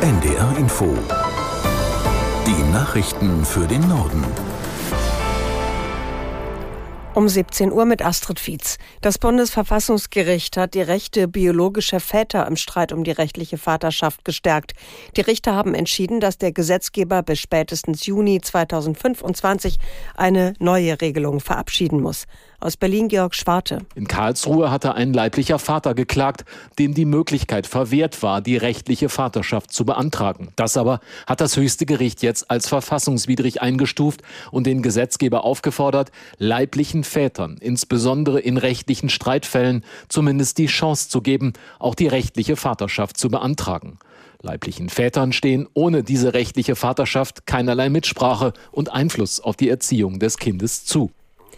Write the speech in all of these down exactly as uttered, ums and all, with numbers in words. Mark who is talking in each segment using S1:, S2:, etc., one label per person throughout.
S1: N D R Info. Die Nachrichten für den Norden.
S2: Um siebzehn Uhr mit Astrid Fietz. Das Bundesverfassungsgericht hat die Rechte biologischer Väter im Streit um die rechtliche Vaterschaft gestärkt. Die Richter haben entschieden, dass der Gesetzgeber bis spätestens Juni zweitausendfünfundzwanzig eine neue Regelung verabschieden muss. Aus Berlin Georg Schwarte.
S3: In Karlsruhe hatte ein leiblicher Vater geklagt, dem die Möglichkeit verwehrt war, die rechtliche Vaterschaft zu beantragen. Das aber hat das höchste Gericht jetzt als verfassungswidrig eingestuft und den Gesetzgeber aufgefordert, leiblichen Vätern, insbesondere in rechtlichen Streitfällen, zumindest die Chance zu geben, auch die rechtliche Vaterschaft zu beantragen. Leiblichen Vätern stehen ohne diese rechtliche Vaterschaft keinerlei Mitsprache und Einfluss auf die Erziehung des Kindes zu.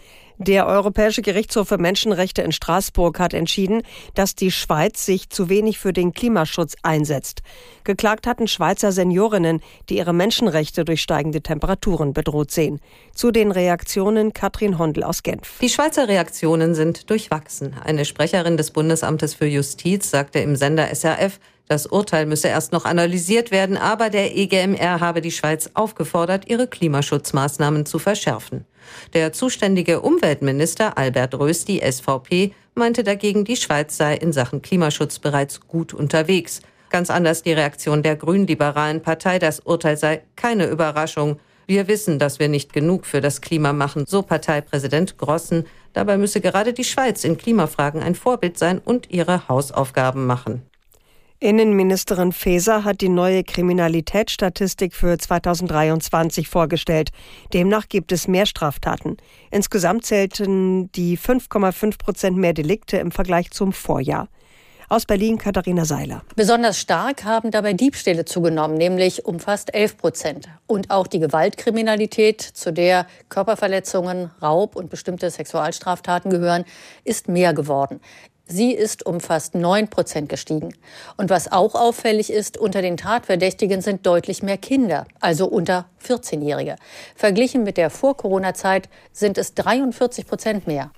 S2: Der Europäische Gerichtshof für Menschenrechte in Straßburg hat entschieden, dass die Schweiz sich zu wenig für den Klimaschutz einsetzt. Geklagt hatten Schweizer Seniorinnen, die ihre Menschenrechte durch steigende Temperaturen bedroht sehen. Zu den Reaktionen Katrin Hondel aus Genf.
S4: Die Schweizer Reaktionen sind durchwachsen. Eine Sprecherin des Bundesamtes für Justiz sagte im Sender S R F, das Urteil müsse erst noch analysiert werden, aber der E G M R habe die Schweiz aufgefordert, ihre Klimaschutzmaßnahmen zu verschärfen. Der zuständige Umweltminister Albert Rösti, S V P, meinte dagegen, die Schweiz sei in Sachen Klimaschutz bereits gut unterwegs. Ganz anders die Reaktion der grünliberalen Partei, das Urteil sei keine Überraschung. Wir wissen, dass wir nicht genug für das Klima machen, so Parteipräsident Grossen. Dabei müsse gerade die Schweiz in Klimafragen ein Vorbild sein und ihre Hausaufgaben machen.
S2: Innenministerin Faeser hat die neue Kriminalitätsstatistik für zweitausenddreiundzwanzig vorgestellt. Demnach gibt es mehr Straftaten. Insgesamt zählten die fünf Komma fünf Prozent mehr Delikte im Vergleich zum Vorjahr. Aus Berlin Katharina Seiler.
S5: Besonders stark haben dabei Diebstähle zugenommen, nämlich um fast elf Prozent. Und auch die Gewaltkriminalität, zu der Körperverletzungen, Raub und bestimmte Sexualstraftaten gehören, ist mehr geworden. Sie ist um fast neun Prozent gestiegen. Und was auch auffällig ist, unter den Tatverdächtigen sind deutlich mehr Kinder, also unter vierzehnjährige. Verglichen mit der Vor-Corona-Zeit sind es dreiundvierzig Prozent mehr.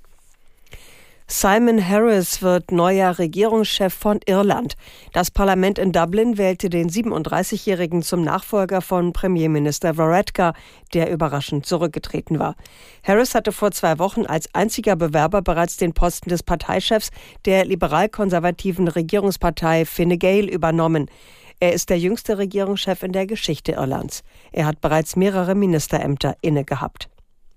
S2: Simon Harris wird neuer Regierungschef von Irland. Das Parlament in Dublin wählte den siebenunddreißigjährigen zum Nachfolger von Premierminister Varadkar, der überraschend zurückgetreten war. Harris hatte vor zwei Wochen als einziger Bewerber bereits den Posten des Parteichefs der liberal-konservativen Regierungspartei Fine Gael übernommen. Er ist der jüngste Regierungschef in der Geschichte Irlands. Er hat bereits mehrere Ministerämter inne gehabt.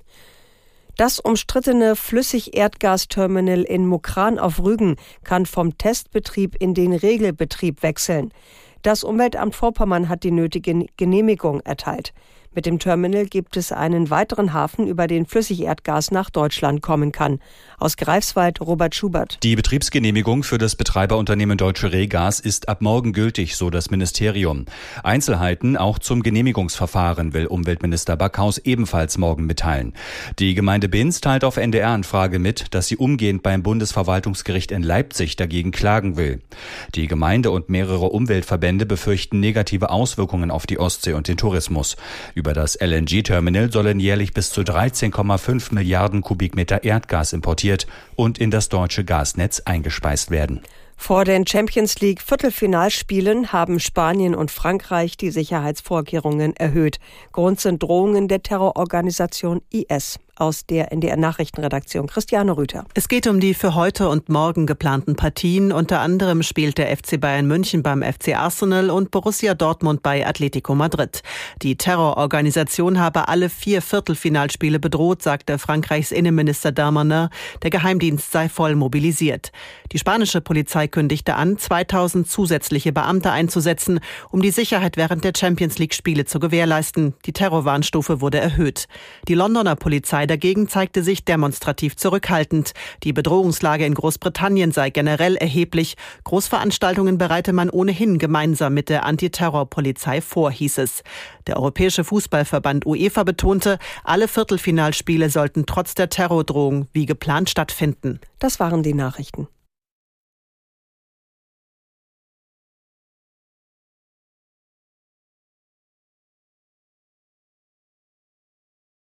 S2: Das umstrittene Flüssigerdgasterminal in Mukran auf Rügen kann vom Testbetrieb in den Regelbetrieb wechseln. Das Umweltamt Vorpommern hat die nötige Genehmigung erteilt. Mit dem Terminal gibt es einen weiteren Hafen, über den Flüssigerdgas nach Deutschland kommen kann. Aus Greifswald Robert Schubert.
S6: Die Betriebsgenehmigung für das Betreiberunternehmen Deutsche Rehgas ist ab morgen gültig, so das Ministerium. Einzelheiten auch zum Genehmigungsverfahren will Umweltminister Backhaus ebenfalls morgen mitteilen. Die Gemeinde Binz teilt auf N D R-Anfrage mit, dass sie umgehend beim Bundesverwaltungsgericht in Leipzig dagegen klagen will. Die Gemeinde und mehrere Umweltverbände befürchten negative Auswirkungen auf die Ostsee und den Tourismus. Über das L N G-Terminal sollen jährlich bis zu dreizehn Komma fünf Milliarden Kubikmeter Erdgas importiert und in das deutsche Gasnetz eingespeist werden.
S2: Vor den Champions League Viertelfinalspielen haben Spanien und Frankreich die Sicherheitsvorkehrungen erhöht. Grund sind Drohungen der Terrororganisation I S. Aus der N D R-Nachrichtenredaktion Christiane Rüther.
S7: Es geht um die für heute und morgen geplanten Partien. Unter anderem spielt der F C Bayern München beim F C Arsenal und Borussia Dortmund bei Atletico Madrid. Die Terrororganisation habe alle vier Viertelfinalspiele bedroht, sagte Frankreichs Innenminister Darmanin. Der Geheimdienst sei voll mobilisiert. Die spanische Polizei kündigte an, zweitausend zusätzliche Beamte einzusetzen, um die Sicherheit während der Champions-League-Spiele zu gewährleisten. Die Terrorwarnstufe wurde erhöht. Die Londoner Polizei dagegen zeigte sich demonstrativ zurückhaltend. Die Bedrohungslage in Großbritannien sei generell erheblich. Großveranstaltungen bereite man ohnehin gemeinsam mit der Antiterrorpolizei vor, hieß es. Der Europäische Fußballverband UEFA betonte, alle Viertelfinalspiele sollten trotz der Terrordrohung wie geplant stattfinden.
S2: Das waren die Nachrichten.